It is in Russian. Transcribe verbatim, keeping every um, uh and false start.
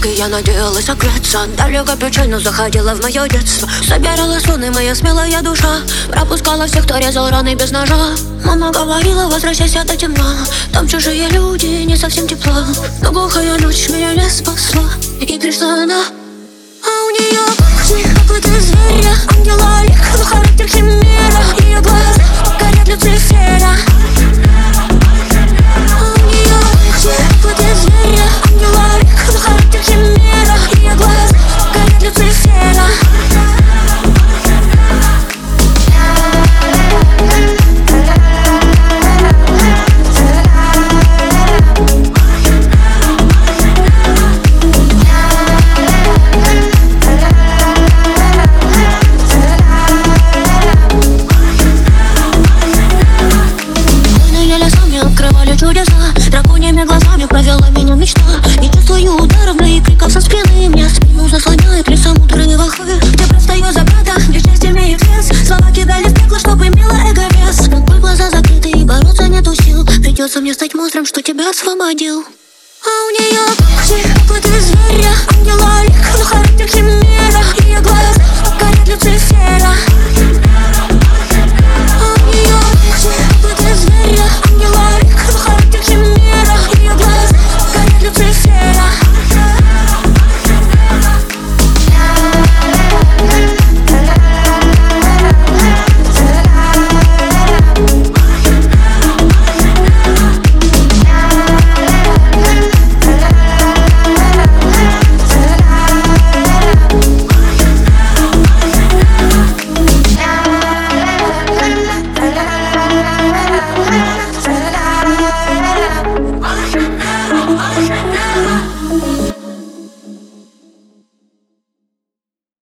и я надеялась согреться. Далеко печально заходила в мое детство. Собирала слоны моя смелая душа, пропускала всех, кто резал раны без ножа. Мама говорила, возвращайся до темна, там чужие люди, не совсем тепло. Но глухая ночь меня не спасла, и пришла она. А у нее глаза, как у зверя, ангела лик, но характер химера. Ее глаза горят Люцифера. А у нее глаза, как у зверя, ангела лик, но характер химера. Ее глаза горят Люцифера. Чудеса, драконьими глазами провела меня мечта. Не чувствую ударов, но и криков со спины. Меня спину заслоняет лишь мудрые волхвы. Где простою за брата, где честь имеет вес. Слова кидали в пекло, чтобы имела эго вес. Но твои глаза закрыты и бороться нету сил. Придется мне стать монстром, что тебя освободил. А у нее глаза, как у зверя, ангела лик, но характер химера.